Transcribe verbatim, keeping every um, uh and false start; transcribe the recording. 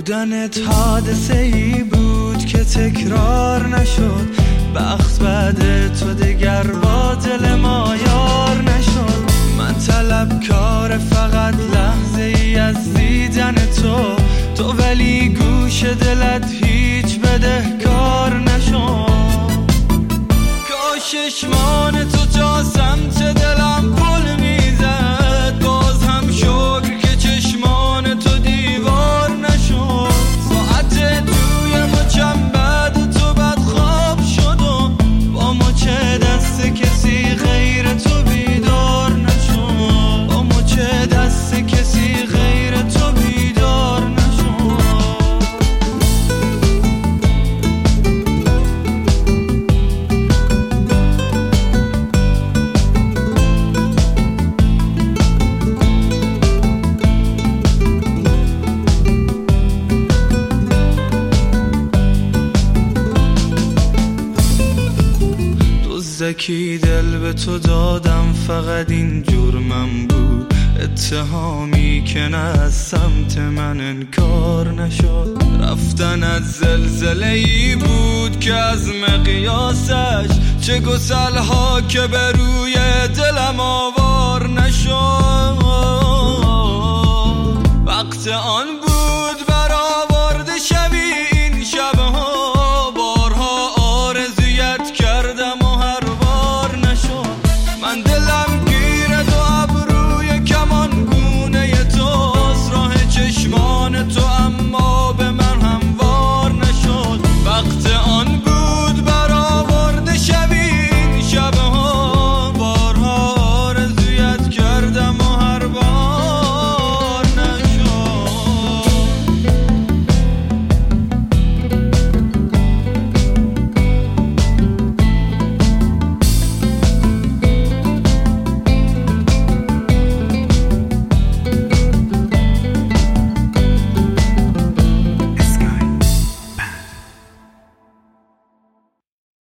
بودنت حادثه ای بود که تکرار نشد. بخت بعد تو دگر با دل ما یار نشد. من طلبکار فقط لحظه ای از دیدن تو، تو ولی گوش دلت هیچ بدهکار نشد. کاش چشمان تو تا سمت دلم پل میزد، باز هم شکر که چشمان تو دیوار نشد. ساعت توی مچم بعد تو بد خواب شد و با مچ دست کسی غیر تو بیدار نشد. با مچ دست کسی غیر تو بیدار نشد. زکی دل به تو دادم، فقط این جرمم بود. اتهامی که نه از سمت من انکار نشد. رفتن از زلزله ای بود که از مقیاسش چه گسل ها که به روی دلم آورد.